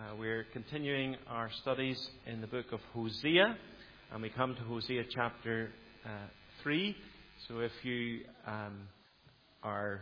We're continuing our studies in the book of Hosea, and we come to Hosea chapter 3. So if you are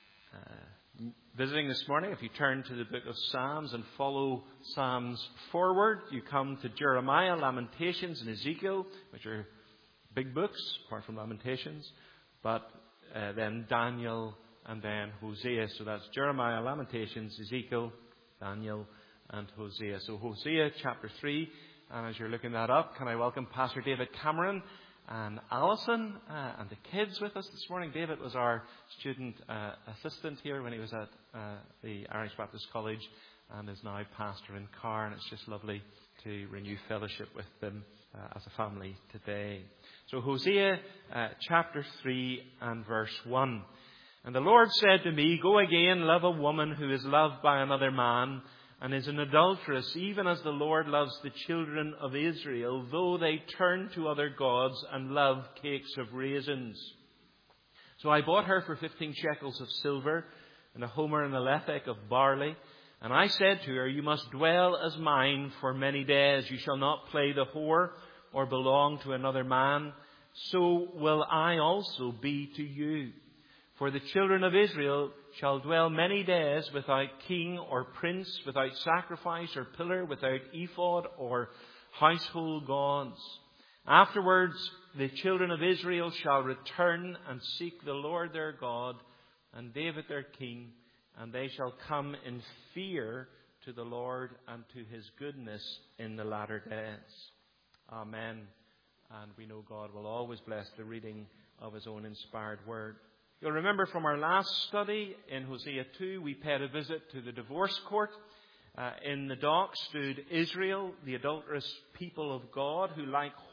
visiting this morning, if you turn to the book of Psalms and follow Psalms forward, you come to Jeremiah, Lamentations, and Ezekiel, which are big books, apart from Lamentations, but then Daniel and then Hosea. So that's Jeremiah, Lamentations, Ezekiel, Daniel, and Hosea. So Hosea chapter 3, and as you're looking that up, can I welcome Pastor David Cameron and Alison and the kids with us this morning. David was our student assistant here when he was at the Irish Baptist College and is now pastor in Carr, and it's just lovely to renew fellowship with them as a family today. So Hosea chapter 3 and verse 1. And the Lord said to me, "Go again, love a woman who is loved by another man, and is an adulteress, even as the Lord loves the children of Israel, though they turn to other gods and love cakes of raisins. So I bought her for 15 shekels of silver, and a homer and a lethek of barley. And I said to her, you must dwell as mine for many days. You shall not play the whore or belong to another man. So will I also be to you. For the children of Israel shall dwell many days without king or prince, without sacrifice or pillar, without ephod or household gods. Afterwards, the children of Israel shall return and seek the Lord their God and David their king, and they shall come in fear to the Lord and to his goodness in the latter days." Amen. And we know God will always bless the reading of his own inspired word. You'll remember from our last study in Hosea 2, we paid a visit to the divorce court. In the dock stood Israel, the adulterous people of God, who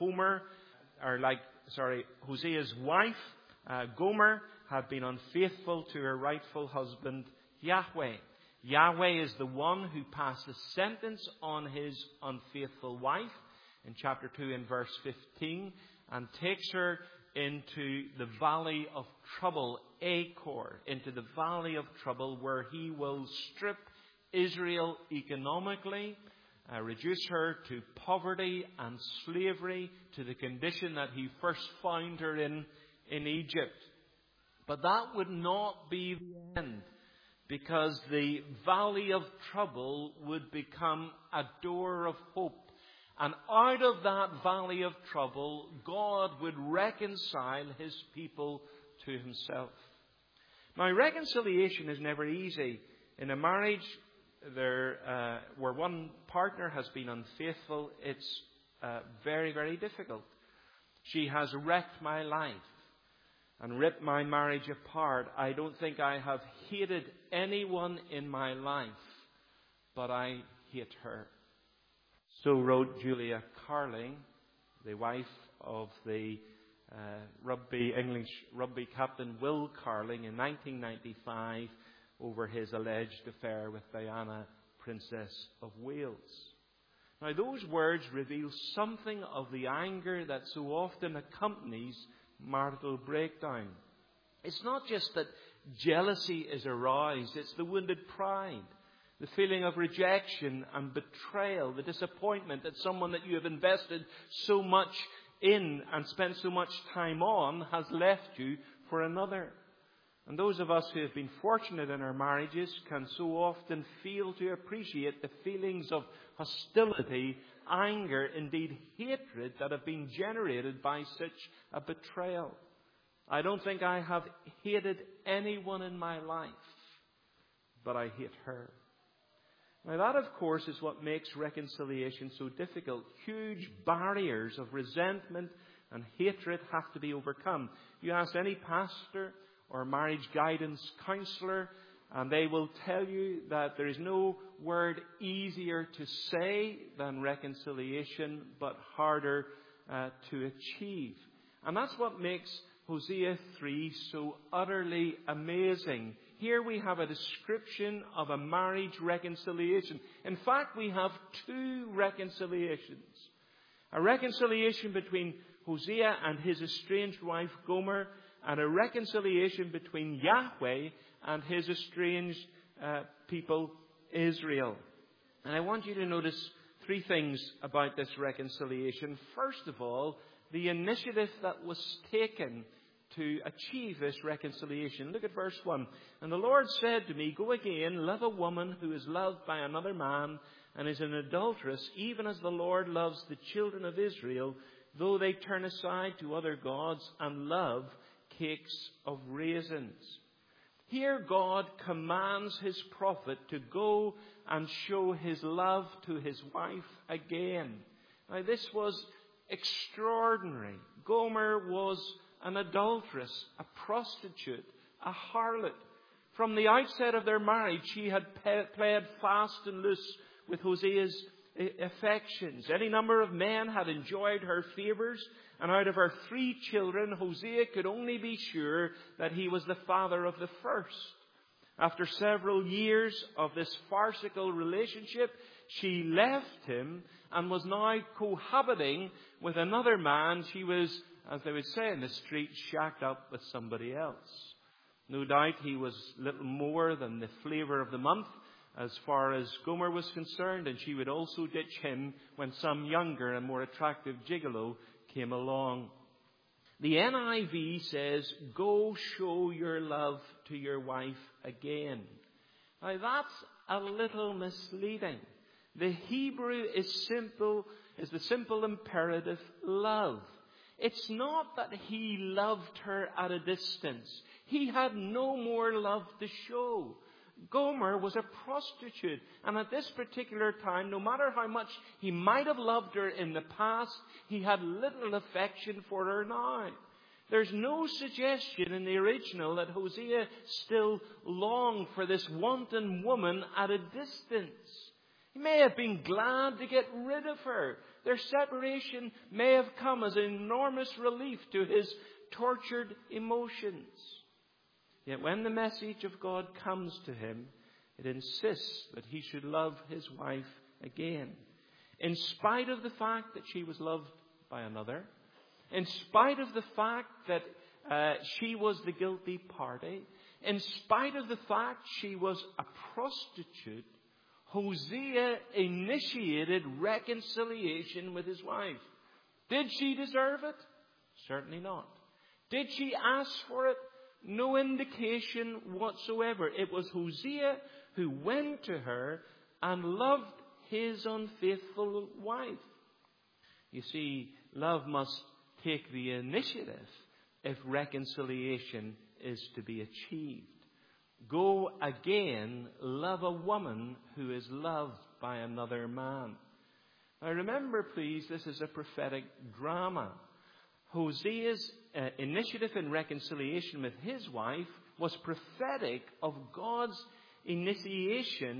Hosea's wife, Gomer, had been unfaithful to her rightful husband, Yahweh. Yahweh is the one who passed the sentence on his unfaithful wife in chapter 2 and verse 15, and takes her into the valley of trouble, Achor, into the valley of trouble, where he will strip Israel economically, reduce her to poverty and slavery, to the condition that he first found her in Egypt. But that would not be the end, because the valley of trouble would become a door of hope. And out of that valley of trouble, God would reconcile his people to himself. Now, reconciliation is never easy. In a marriage where one partner has been unfaithful, it's very, very difficult. She has wrecked my life and ripped my marriage apart. I don't think I have hated anyone in my life, but I hate her. So wrote Julia Carling, the wife of the English rugby captain Will Carling, in 1995 over his alleged affair with Diana, Princess of Wales. Now, those words reveal something of the anger that so often accompanies marital breakdown. It's not just that jealousy is aroused, it's the wounded pride. The feeling of rejection and betrayal, the disappointment that someone that you have invested so much in and spent so much time on has left you for another. And those of us who have been fortunate in our marriages can so often fail to appreciate the feelings of hostility, anger, indeed hatred that have been generated by such a betrayal. I don't think I have hated anyone in my life, but I hate her. Now, that, of course, is what makes reconciliation so difficult. Huge barriers of resentment and hatred have to be overcome. You ask any pastor or marriage guidance counsellor, and they will tell you that there is no word easier to say than reconciliation, but harder to achieve. And that's what makes Hosea 3 so utterly amazing. Here we have a description of a marriage reconciliation. In fact, we have two reconciliations. A reconciliation between Hosea and his estranged wife Gomer, and a reconciliation between Yahweh and his estranged people Israel. And I want you to notice three things about this reconciliation. First of all, the initiative that was taken to achieve this reconciliation. Look at verse 1. And the Lord said to me, go again, love a woman who is loved by another man and is an adulteress, even as the Lord loves the children of Israel, though they turn aside to other gods and love cakes of raisins. Here God commands his prophet to go and show his love to his wife again. Now this was extraordinary. Gomer was an adulteress, a prostitute, a harlot. From the outset of their marriage, she had played fast and loose with Hosea's affections. Any number of men had enjoyed her favours, and out of her 3 children, Hosea could only be sure that he was the father of the first. After several years of this farcical relationship, she left him and was now cohabiting with another man. She was, as they would say in the street, shacked up with somebody else. No doubt he was little more than the flavour of the month as far as Gomer was concerned, and she would also ditch him when some younger and more attractive gigolo came along. The NIV says, go show your love to your wife again. Now that's a little misleading. The Hebrew is the simple imperative love. It's not that he loved her at a distance. He had no more love to show. Gomer was a prostitute, and at this particular time, no matter how much he might have loved her in the past, he had little affection for her now. There's no suggestion in the original that Hosea still longed for this wanton woman at a distance. He may have been glad to get rid of her. Their separation may have come as an enormous relief to his tortured emotions. Yet when the message of God comes to him, it insists that he should love his wife again. In spite of the fact that she was loved by another, in spite of the fact that she was the guilty party, in spite of the fact she was a prostitute, Hosea initiated reconciliation with his wife. Did she deserve it? Certainly not. Did she ask for it? No indication whatsoever. It was Hosea who went to her and loved his unfaithful wife. You see, love must take the initiative if reconciliation is to be achieved. Go again, love a woman who is loved by another man. Now remember, please, this is a prophetic drama. Hosea's initiative in reconciliation with his wife was prophetic of God's initiative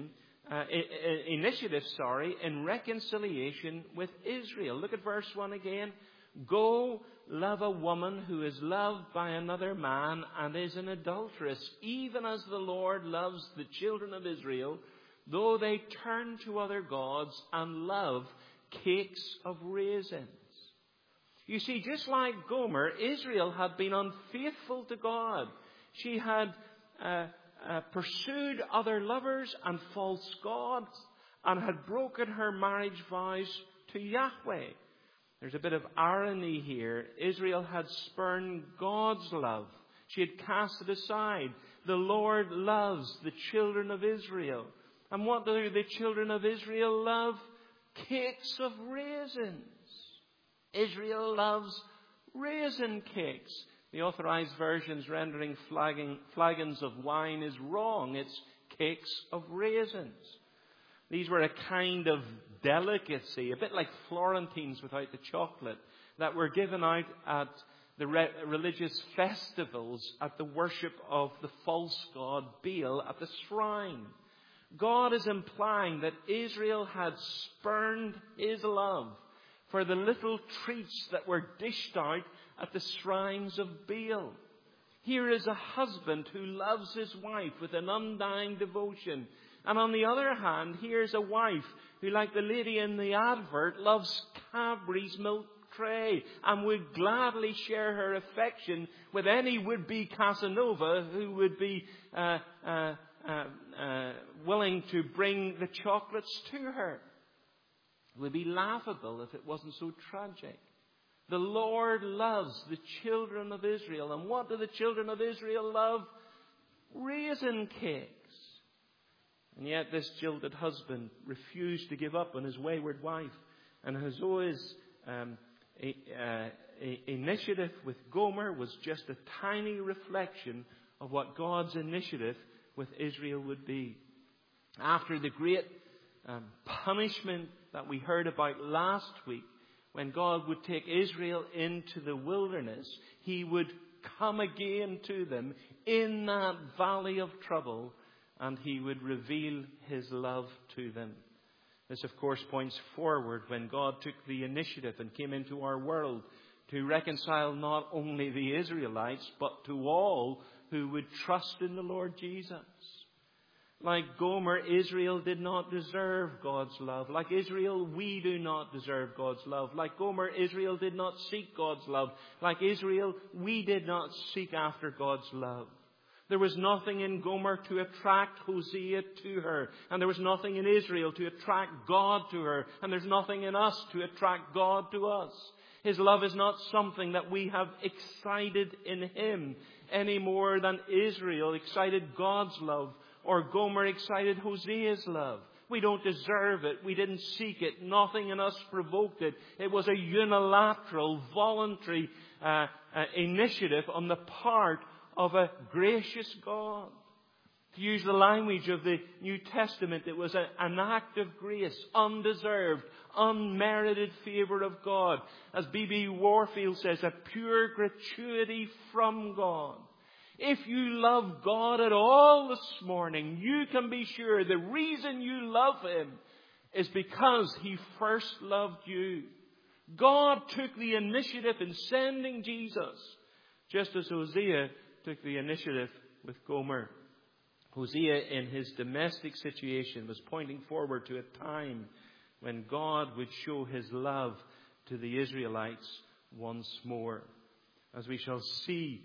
in reconciliation with Israel. Look at verse 1 again. Go, love a woman who is loved by another man and is an adulteress, even as the Lord loves the children of Israel, though they turn to other gods and love cakes of raisins. You see, just like Gomer, Israel had been unfaithful to God. She had pursued other lovers and false gods and had broken her marriage vows to Yahweh. There's a bit of irony here. Israel had spurned God's love. She had cast it aside. The Lord loves the children of Israel. And what do the children of Israel love? Cakes of raisins. Israel loves raisin cakes. The authorized versions rendering flagons of wine is wrong. It's cakes of raisins. These were a kind of delicacy, a bit like Florentines without the chocolate, that were given out at the religious festivals at the worship of the false god Baal at the shrine. God is implying that Israel had spurned his love for the little treats that were dished out at the shrines of Baal. Here is a husband who loves his wife with an undying devotion. And on the other hand, here's a wife who, like the lady in the advert, loves Cadbury's milk tray and would gladly share her affection with any would-be Casanova who would be willing to bring the chocolates to her. It would be laughable if it wasn't so tragic. The Lord loves the children of Israel. And what do the children of Israel love? Raisin cakes. And yet this jilted husband refused to give up on his wayward wife. And Hosea initiative with Gomer was just a tiny reflection of what God's initiative with Israel would be. After the great punishment that we heard about last week, when God would take Israel into the wilderness, He would come again to them in that valley of trouble, and He would reveal His love to them. This, of course, points forward when God took the initiative and came into our world to reconcile not only the Israelites, but to all who would trust in the Lord Jesus. Like Gomer, Israel did not deserve God's love. Like Israel, we do not deserve God's love. Like Gomer, Israel did not seek God's love. Like Israel, we did not seek after God's love. There was nothing in Gomer to attract Hosea to her. And there was nothing in Israel to attract God to her. And there's nothing in us to attract God to us. His love is not something that we have excited in Him any more than Israel excited God's love or Gomer excited Hosea's love. We don't deserve it. We didn't seek it. Nothing in us provoked it. It was a unilateral, voluntary initiative on the part of a gracious God. To use the language of the New Testament, it was an act of grace, undeserved, unmerited favour of God. As B.B. Warfield says, a pure gratuity from God. If you love God at all this morning, you can be sure the reason you love Him is because He first loved you. God took the initiative in sending Jesus, just as Hosea took the initiative with Gomer. Hosea, in his domestic situation, was pointing forward to a time when God would show His love to the Israelites once more. As we shall see,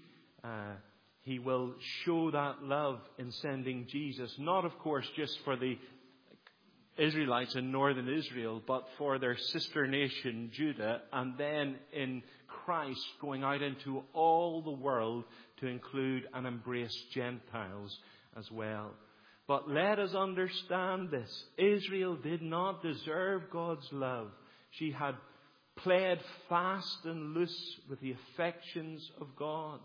He will show that love in sending Jesus, not, of course, just for the Israelites in northern Israel, but for their sister nation, Judah, and then in Christ going out into all the world to include and embrace Gentiles as well. But let us understand this. Israel did not deserve God's love. She had played fast and loose with the affections of God.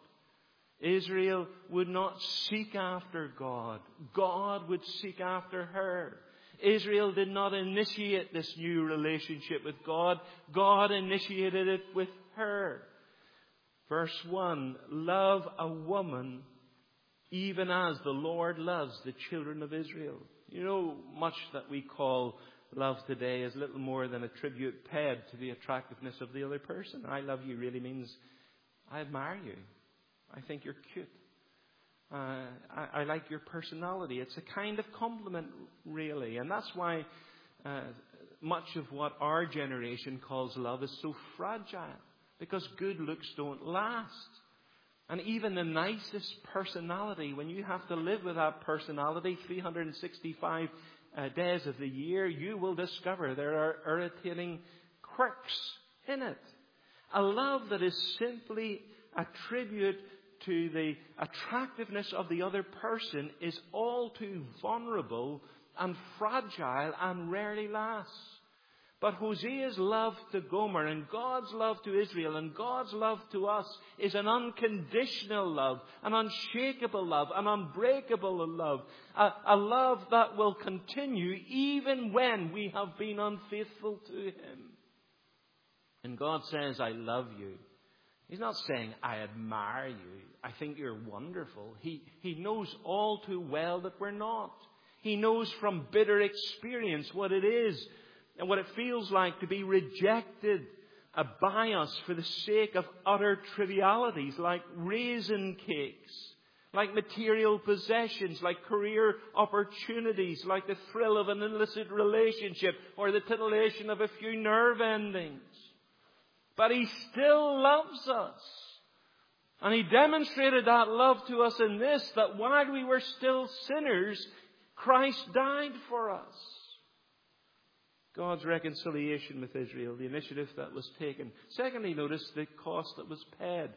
Israel would not seek after God. God would seek after her. Israel did not initiate this new relationship with God. God initiated it with her. Verse 1, love a woman even as the Lord loves the children of Israel. You know, much that we call love today is little more than a tribute paid to the attractiveness of the other person. I love you really means I admire you. I think you're cute. I like your personality. It's a kind of compliment, really. And that's why much of what our generation calls love is so fragile. Because good looks don't last. And even the nicest personality, when you have to live with that personality 365 days of the year, you will discover there are irritating quirks in it. A love that is simply a tribute to the attractiveness of the other person is all too vulnerable and fragile and rarely lasts. But Hosea's love to Gomer and God's love to Israel and God's love to us is an unconditional love, an unshakable love, an unbreakable love, a love that will continue even when we have been unfaithful to Him. And God says, I love you. He's not saying, I admire you. I think you're wonderful. He knows all too well that we're not. He knows from bitter experience what it is and what it feels like to be rejected by us for the sake of utter trivialities like raisin cakes, like material possessions, like career opportunities, like the thrill of an illicit relationship or the titillation of a few nerve endings. But He still loves us. And he demonstrated that love to us in this, that while we were still sinners, Christ died for us. God's reconciliation with Israel, the initiative that was taken. Secondly, notice the cost that was paid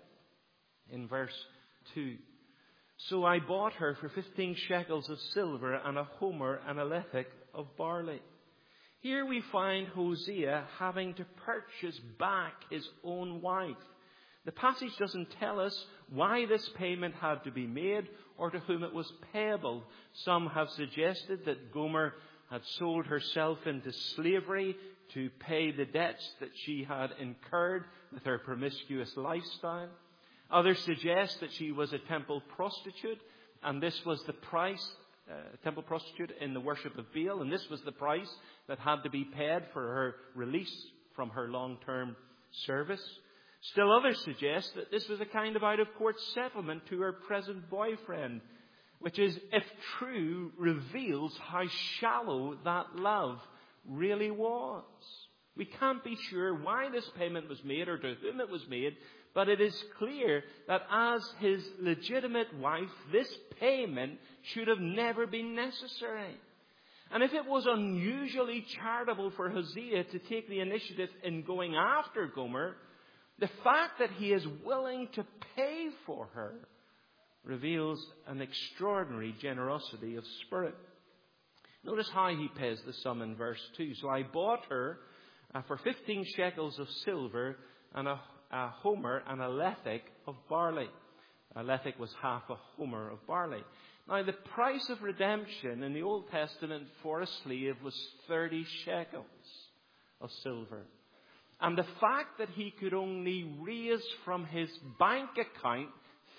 in verse 2. So I bought her for 15 shekels of silver and a homer and a lethek of barley. Here we find Hosea having to purchase back his own wife. The passage doesn't tell us why this payment had to be made or to whom it was payable. Some have suggested that Gomer had sold herself into slavery to pay the debts that she had incurred with her promiscuous lifestyle. Others suggest that she was a temple prostitute, and this was the price, temple prostitute in the worship of Baal, and this was the price that had to be paid for her release from her long-term service. Still others suggest that this was a kind of out-of-court settlement to her present boyfriend, which is, if true, reveals how shallow that love really was. We can't be sure why this payment was made or to whom it was made, but it is clear that as his legitimate wife, this payment should have never been necessary. And if it was unusually charitable for Hosea to take the initiative in going after Gomer, the fact that he is willing to pay for her reveals an extraordinary generosity of spirit. Notice how he pays the sum in verse 2. So I bought her for 15 shekels of silver and a homer and a lethek of barley. A lethek was half a homer of barley. Now, the price of redemption in the Old Testament for a slave was 30 shekels of silver. And the fact that he could only raise from his bank account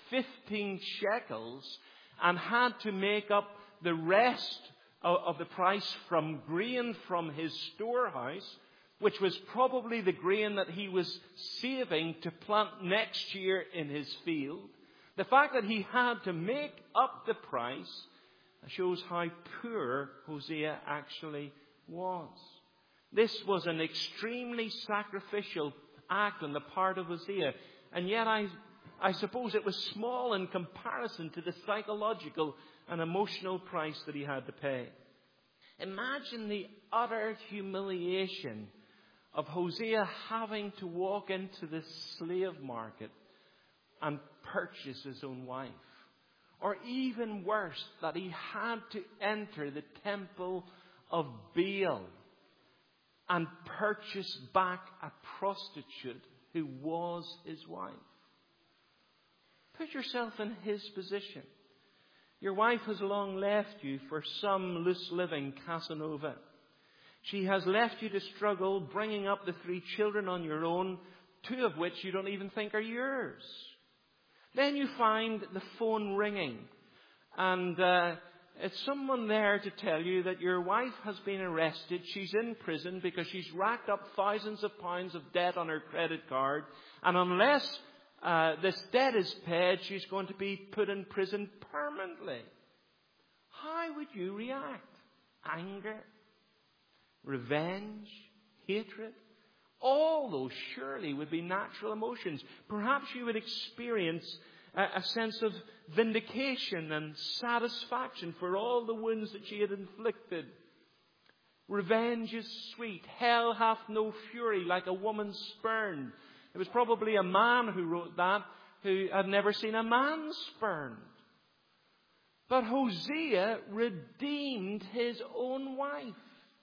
15 shekels and had to make up the rest of the price from grain from his storehouse, which was probably the grain that he was saving to plant next year in his field. The fact that he had to make up the price shows how poor Hosea actually was. This was an extremely sacrificial act on the part of Hosea, and yet I suppose it was small in comparison to the psychological and emotional price that he had to pay. Imagine the utter humiliation of Hosea having to walk into the slave market and purchase his own wife. Or even worse, that he had to enter the temple of Baal and purchase back a prostitute who was his wife. Put yourself in his position. Your wife has long left you for some loose-living Casanova. She has left you to struggle bringing up the 3 children on your own, 2 of which you don't even think are yours. Then you find the phone ringing, and it's someone there to tell you that your wife has been arrested. She's in prison because she's racked up thousands of pounds of debt on her credit card, and unless this debt is paid, she's going to be put in prison permanently. How would you react? Anger? Revenge? Hatred? All those surely would be natural emotions. Perhaps you would experience a sense of vindication and satisfaction for all the wounds that she had inflicted. Revenge is sweet. Hell hath no fury like a woman spurned. It was probably a man who wrote that, who had never seen a man spurned. But Hosea redeemed his own wife.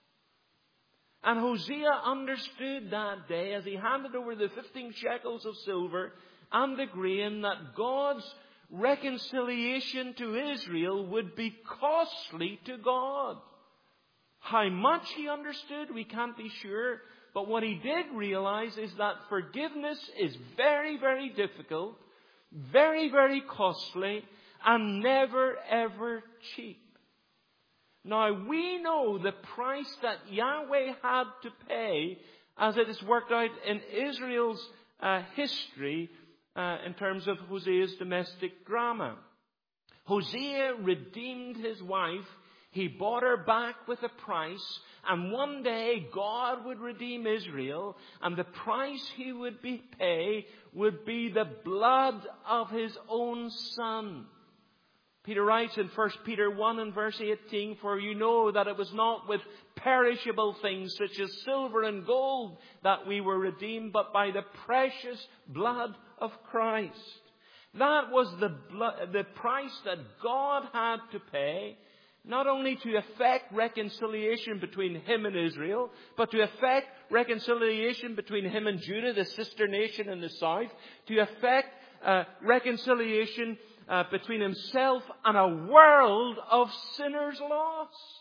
And Hosea understood that day, as he handed over the 15 shekels of silver and the grain, that God's reconciliation to Israel would be costly to God. How much he understood, we can't be sure. But what he did realize is that forgiveness is very, very difficult, very, very costly, and never, ever cheap. Now, we know the price that Yahweh had to pay as it is worked out in Israel's history in terms of Hosea's domestic drama. Hosea redeemed his wife. He bought her back with a price. And one day God would redeem Israel, and the price he would pay would be the blood of his own Son. Peter writes in 1 Peter 1 and verse 18, "For you know that it was not with perishable things such as silver and gold that we were redeemed, but by the precious blood of Christ." That was the price that God had to pay, not only to effect reconciliation between him and Israel, but to effect reconciliation between him and Judah, the sister nation in the south, to effect reconciliation between himself and a world of sinners lost.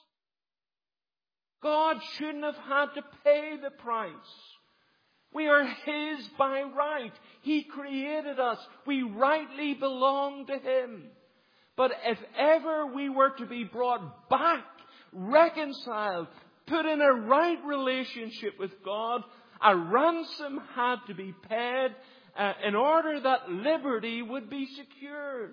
God shouldn't have had to pay the price. We are his by right. He created us. We rightly belong to him. But if ever we were to be brought back, reconciled, put in a right relationship with God, a ransom had to be paid in order that liberty would be secured.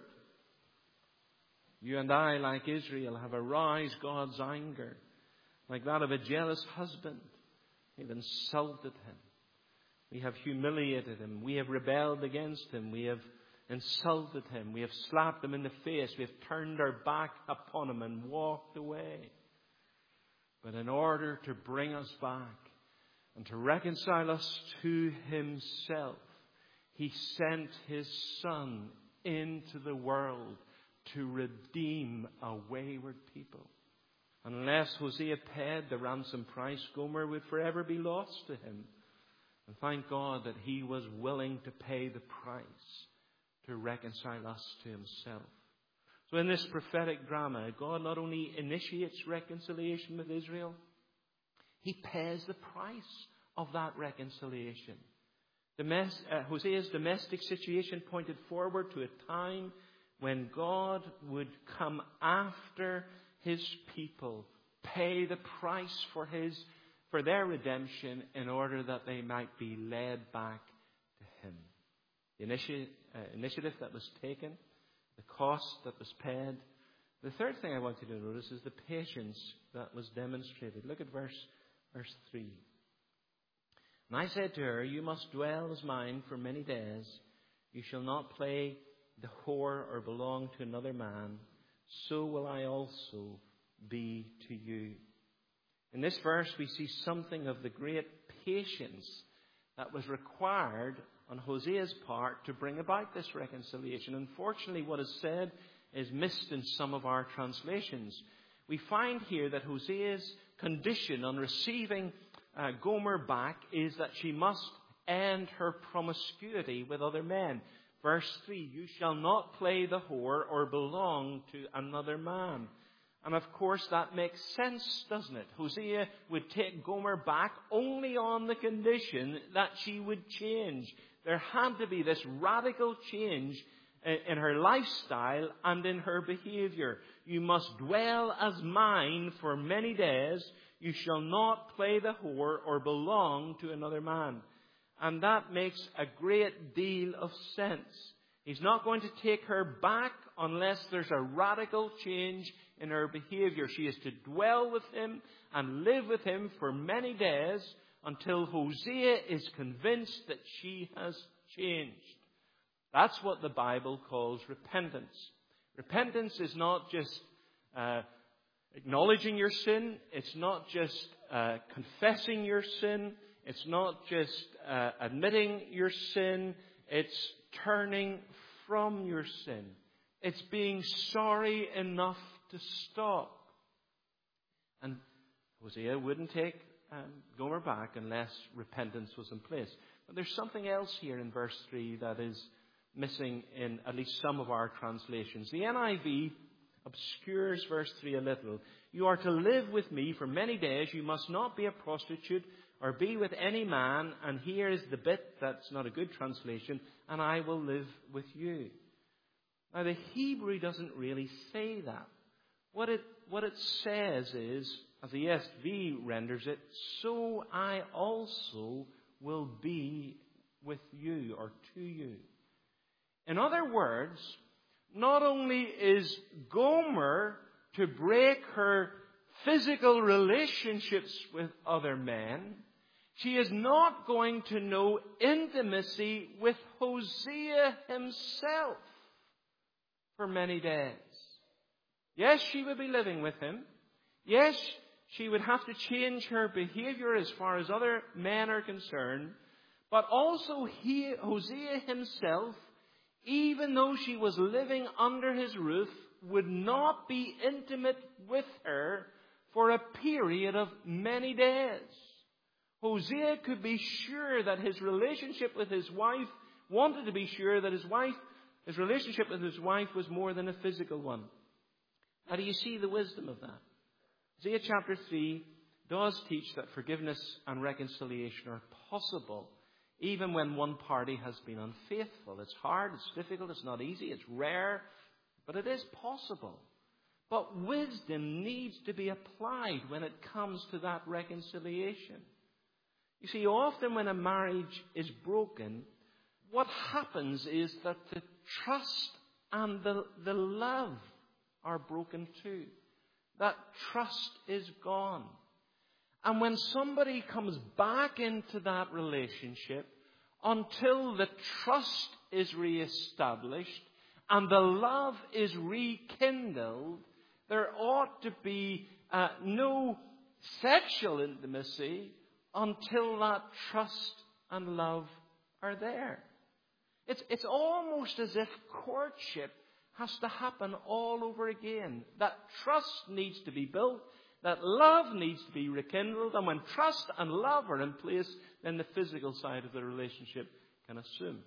You and I, like Israel, have aroused God's anger, like that of a jealous husband. We've insulted him. We have humiliated him. We have rebelled against him. We have insulted him. We have slapped him in the face. We have turned our back upon him and walked away. But in order to bring us back and to reconcile us to himself, he sent his Son into the world to redeem a wayward people. Unless Hosea paid the ransom price, Gomer would forever be lost to him. And thank God that he was willing to pay the price to reconcile us to himself. So in this prophetic drama, God not only initiates reconciliation with Israel, he pays the price of that reconciliation. Hosea's domestic situation pointed forward to a time when God would come after his people, pay the price for their redemption in order that they might be led back to him. The initiative that was taken, the cost that was paid. The third thing I want you to notice is the patience that was demonstrated. Look at verse 3. "And I said to her, you must dwell as mine for many days. You shall not play the whore or belong to another man. So will I also be to you." In this verse, we see something of the great patience that was required on Hosea's part to bring about this reconciliation. Unfortunately, what is said is missed in some of our translations. We find here that Hosea's condition on receiving Gomer back is that she must end her promiscuity with other men. Verse 3, "You shall not play the whore or belong to another man." And of course that makes sense, doesn't it? Hosea would take Gomer back only on the condition that she would change. There had to be this radical change in her lifestyle and in her behavior. "You must dwell as mine for many days. You shall not play the whore or belong to another man." And that makes a great deal of sense. He's not going to take her back unless there's a radical change in her behavior. She is to dwell with him and live with him for many days until Hosea is convinced that she has changed. That's what the Bible calls repentance. Repentance is not just acknowledging your sin. It's not just confessing your sin. It's not just admitting your sin. It's turning from your sin. It's being sorry enough to stop. And Hosea wouldn't take Gomer back unless repentance was in place. But there's something else here in verse 3 that is missing in at least some of our translations. The NIV obscures verse 3 a little. "You are to live with me for many days. You must not be a prostitute or be with any man." And here is the bit that's not a good translation. "And I will live with you." Now the Hebrew doesn't really say that. What it says is, as the ESV renders it, "So I also will be with you," or to you. In other words, not only is Gomer to break her physical relationships with other men, she is not going to know intimacy with Hosea himself for many days. Yes, she would be living with him. Yes, she would have to change her behavior as far as other men are concerned. But also Hosea himself, even though she was living under his roof, would not be intimate with her for a period of many days. Hosea could be sure that his relationship with his wife, wanted to be sure that his relationship with his wife was more than a physical one. How do you see the wisdom of that? Hosea chapter 3 does teach that forgiveness and reconciliation are possible even when one party has been unfaithful. It's hard, it's difficult, it's not easy, it's rare, but it is possible. But wisdom needs to be applied when it comes to that reconciliation. You see, often when a marriage is broken, what happens is that the trust and the love are broken too. That trust is gone. And when somebody comes back into that relationship, until the trust is reestablished and the love is rekindled, there ought to be no sexual intimacy until that trust and love are there. It's almost as if courtship has to happen all over again. That trust needs to be built. That love needs to be rekindled. And when trust and love are in place, then the physical side of the relationship can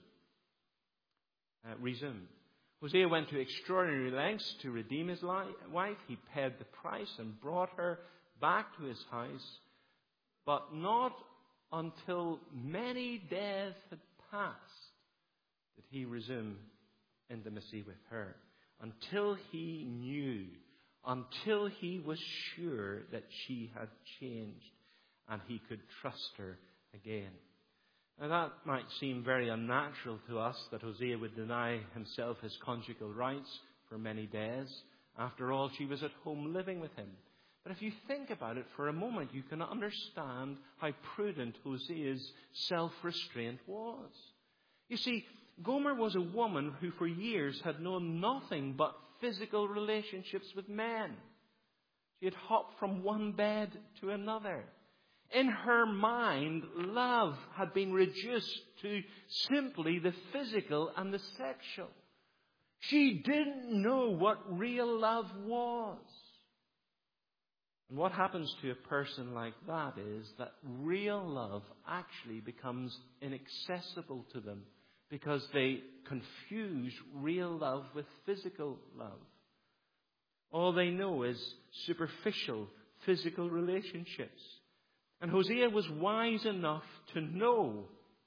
resume. Hosea went to extraordinary lengths to redeem his wife. He paid the price and brought her back to his house. But not until many days had passed did he resume intimacy with her. Until he knew, until he was sure that she had changed and he could trust her again. Now that might seem very unnatural to us, that Hosea would deny himself his conjugal rights for many days. After all, she was at home living with him. But if you think about it for a moment, you can understand how prudent Hosea's self-restraint was. You see, Gomer was a woman who for years had known nothing but physical relationships with men. She had hopped from one bed to another. In her mind, love had been reduced to simply the physical and the sexual. She didn't know what real love was. And what happens to a person like that is that real love actually becomes inaccessible to them because they confuse real love with physical love. All they know is superficial physical relationships. And Hosea was wise enough to know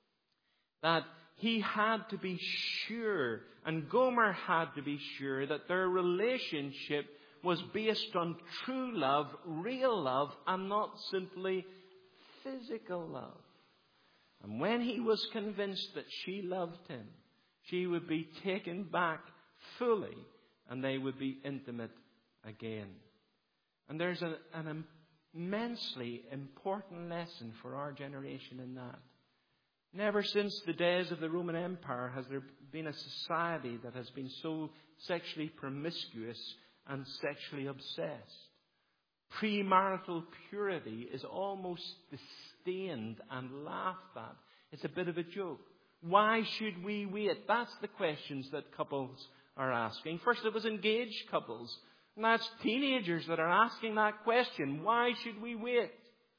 that he had to be sure, and Gomer had to be sure, that their relationship was based on true love, real love, and not simply physical love. And when he was convinced that she loved him, she would be taken back fully, and they would be intimate again. And there's an immensely important lesson for our generation in that. Never since the days of the Roman Empire has there been a society that has been so sexually promiscuous and sexually obsessed. Premarital purity is almost disdained and laughed at. It's a bit of a joke. Why should we wait? That's the questions that couples are asking. First it was engaged couples. Now it's teenagers that are asking that question. Why should we wait?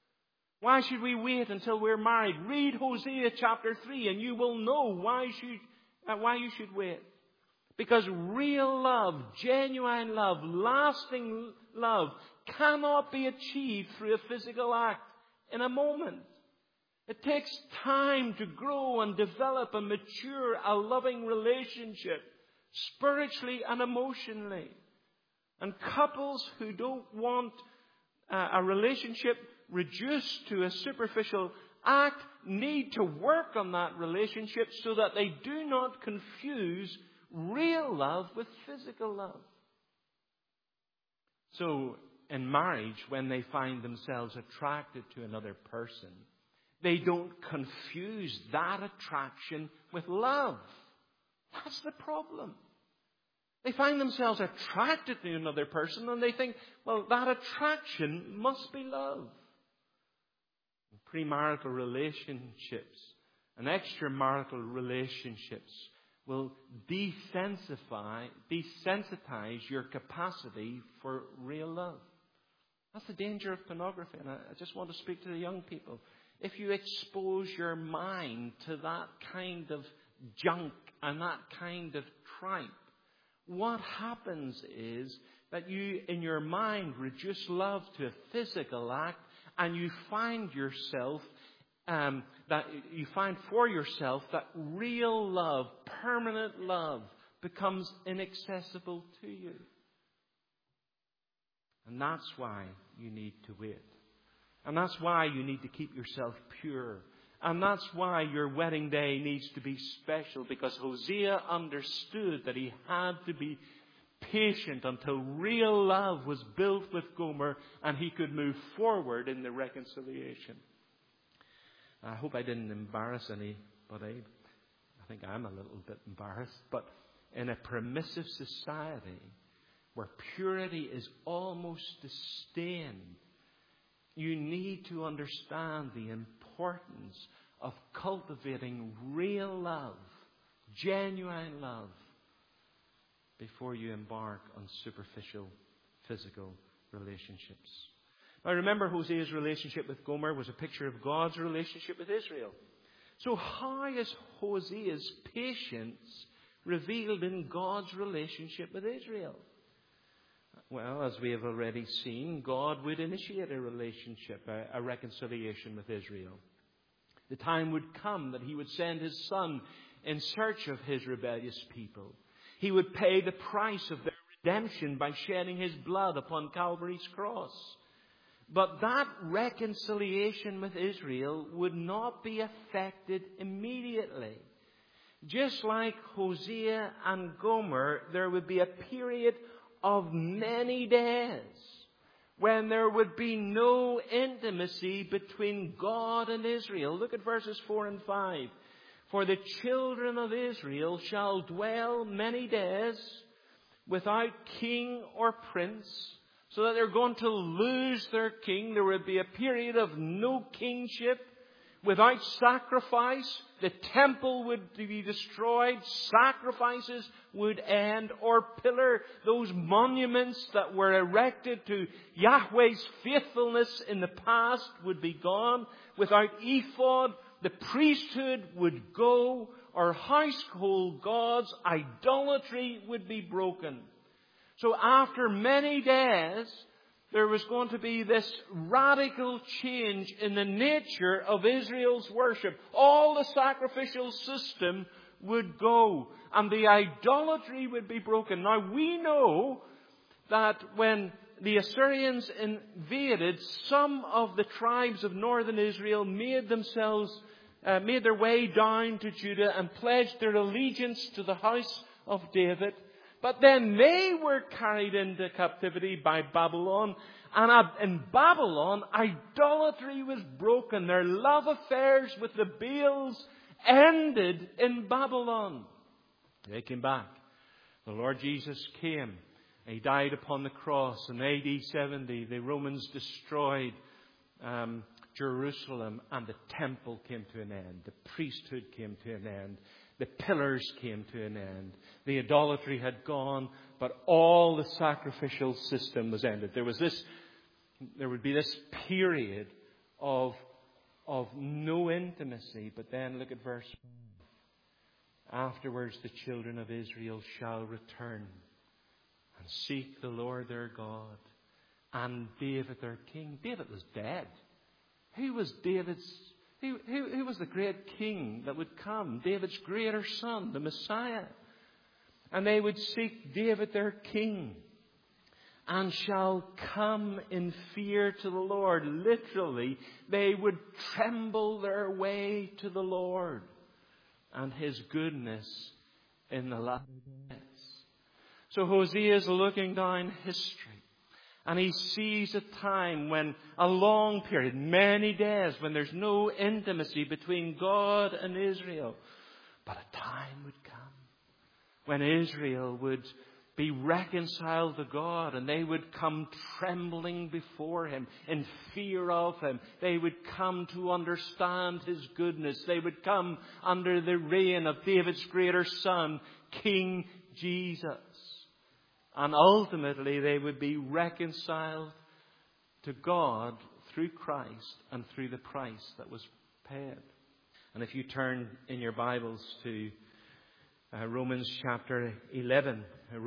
Why should we wait until we're married? Read Hosea chapter 3 and you will know why you should wait. Because real love, genuine love, lasting love cannot be achieved through a physical act in a moment. It takes time to grow and develop and mature a loving relationship, spiritually and emotionally. And couples who don't want a relationship reduced to a superficial act need to work on that relationship so that they do not confuse real love with physical love. So, in marriage when they find themselves attracted to another person, they don't confuse that attraction with love. That's the problem. They find themselves attracted to another person and they think, well, that attraction must be love. Premarital relationships and extramarital relationships will desensitize your capacity for real love. That's the danger of pornography. And I just want to speak to the young people. If you expose your mind to that kind of junk and that kind of tripe, what happens is that you, in your mind, reduce love to a physical act, and you find yourself for yourself that real love, permanent love, becomes inaccessible to you. And that's why you need to wait. And that's why you need to keep yourself pure. And that's why your wedding day needs to be special, because Hosea understood that he had to be patient until real love was built with Gomer and he could move forward in the reconciliation. I hope I didn't embarrass anybody. I think I'm a little bit embarrassed. But in a permissive society where purity is almost disdained, you need to understand the importance of cultivating real love, genuine love, before you embark on superficial physical relationships. Now remember, Hosea's relationship with Gomer was a picture of God's relationship with Israel. So how is Hosea's patience revealed in God's relationship with Israel? Well, as we have already seen, God would initiate a relationship, a reconciliation with Israel. The time would come that he would send his son in search of his rebellious people. He would pay the price of their redemption by shedding his blood upon Calvary's cross. But that reconciliation with Israel would not be effected immediately. Just like Hosea and Gomer, there would be a period of many days when there would be no intimacy between God and Israel. Look at verses 4 and 5. For the children of Israel shall dwell many days without king or prince, so that they're going to lose their king. There would be a period of no kingship, without sacrifice. The temple would be destroyed. Sacrifices would end or pillar. Those monuments that were erected to Yahweh's faithfulness in the past would be gone. Without ephod, the priesthood would go. Our household gods, idolatry would be broken. So after many days, there was going to be this radical change in the nature of Israel's worship. All the sacrificial system would go, and the idolatry would be broken. Now we know that when the Assyrians invaded, some of the tribes of northern Israel made their way down to Judah and pledged their allegiance to the house of David. But then they were carried into captivity by Babylon. And in Babylon, idolatry was broken. Their love affairs with the Baals ended in Babylon. They came back. The Lord Jesus came. He died upon the cross. In AD 70, the Romans destroyed Jerusalem, and the temple came to an end. The priesthood came to an end. The pillars came to an end. The idolatry had gone, but all the sacrificial system was ended. There would be this period of no intimacy. But then look at verse 1. Afterwards the children of Israel shall return and seek the Lord their God and David their king. David was dead. Who was Who was the great king that would come? David's greater son, the Messiah. And they would seek David their king, and shall come in fear to the Lord. Literally, they would tremble their way to the Lord and his goodness in the latter days. So Hosea is looking down history, And he sees a time when a long period, many days, when there's no intimacy between God and Israel. But a time would come when Israel would be reconciled to God, and they would come trembling before Him in fear of Him. They would come to understand His goodness. They would come under the reign of David's greater son, King Jesus. And ultimately they would be reconciled to God through Christ and through the price that was paid. And if you turn in your Bibles to Romans chapter 11,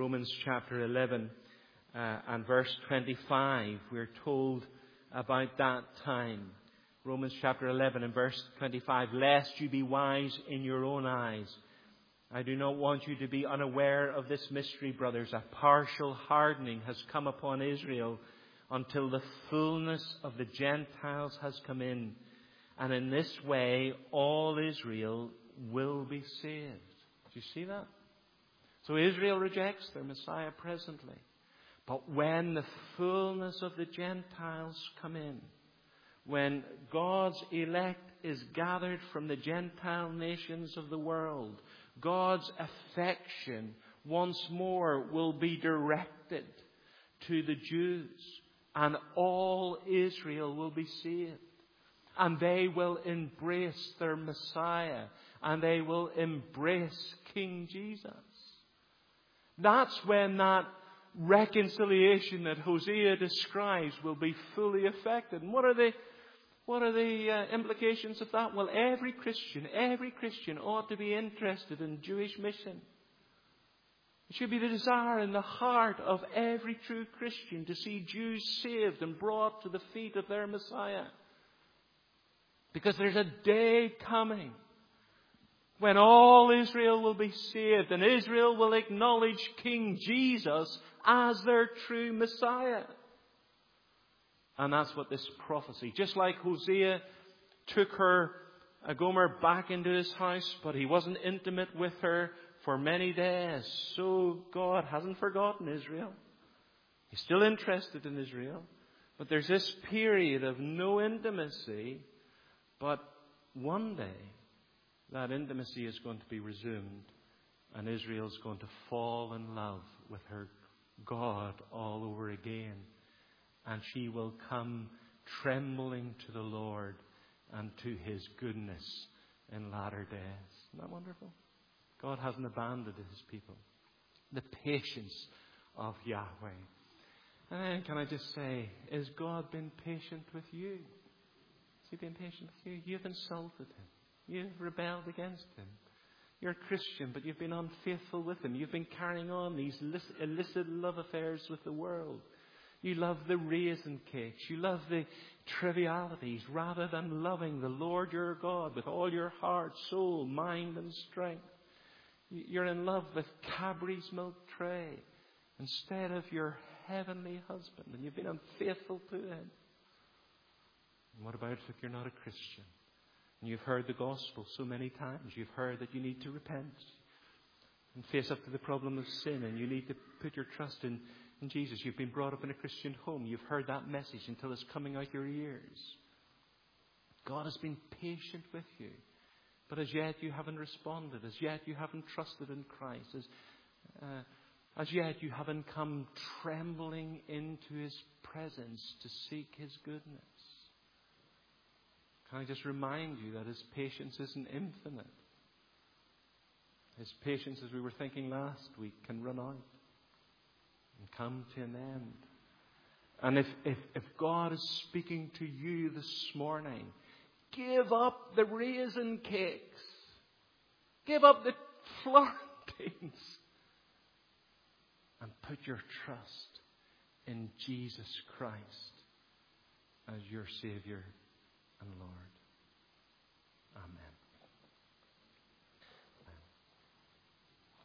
and verse 25, we're told about that time. Romans chapter 11 and verse 25, lest you be wise in your own eyes. I do not want you to be unaware of this mystery, brothers. A partial hardening has come upon Israel until the fullness of the Gentiles has come in. And in this way, all Israel will be saved. Do you see that? So Israel rejects their Messiah presently. But when the fullness of the Gentiles come in, when God's elect is gathered from the Gentile nations of the world, God's affection once more will be directed to the Jews, and all Israel will be saved. And they will embrace their Messiah, and they will embrace King Jesus. That's when that reconciliation that Hosea describes will be fully effected. And what are the implications of that? Well, every Christian ought to be interested in Jewish mission. It should be the desire in the heart of every true Christian to see Jews saved and brought to the feet of their Messiah. Because there's a day coming when all Israel will be saved, and Israel will acknowledge King Jesus as their true Messiah. And that's what this prophecy, just like Hosea took Gomer back into his house, but he wasn't intimate with her for many days. So God hasn't forgotten Israel. He's still interested in Israel. But there's this period of no intimacy. But one day, that intimacy is going to be resumed, and Israel is going to fall in love with her God all over again. And she will come trembling to the Lord and to His goodness in latter days. Isn't that wonderful? God hasn't abandoned His people. The patience of Yahweh. And then can I just say, has God been patient with you? Has He been patient with you? You've insulted Him. You've rebelled against Him. You're a Christian, but you've been unfaithful with Him. You've been carrying on these illicit love affairs with the world. You love the raisin cakes. You love the trivialities rather than loving the Lord your God with all your heart, soul, mind and strength. You're in love with Cadbury's milk tray instead of your heavenly husband, and you've been unfaithful to Him. And what about if you're not a Christian? And you've heard the gospel so many times. You've heard that you need to repent and face up to the problem of sin, and you need to put your trust in Jesus. You've been brought up in a Christian home. You've heard that message until it's coming out your ears. God has been patient with you. But as yet you haven't responded. As yet you haven't trusted in Christ. As yet you haven't come trembling into His presence to seek His goodness. Can I just remind you that His patience isn't infinite. His patience, as we were thinking last week, can run out and come to an end. And if God is speaking to you this morning, give up the raisin cakes. Give up the Florentines. And put your trust in Jesus Christ as your Savior and Lord.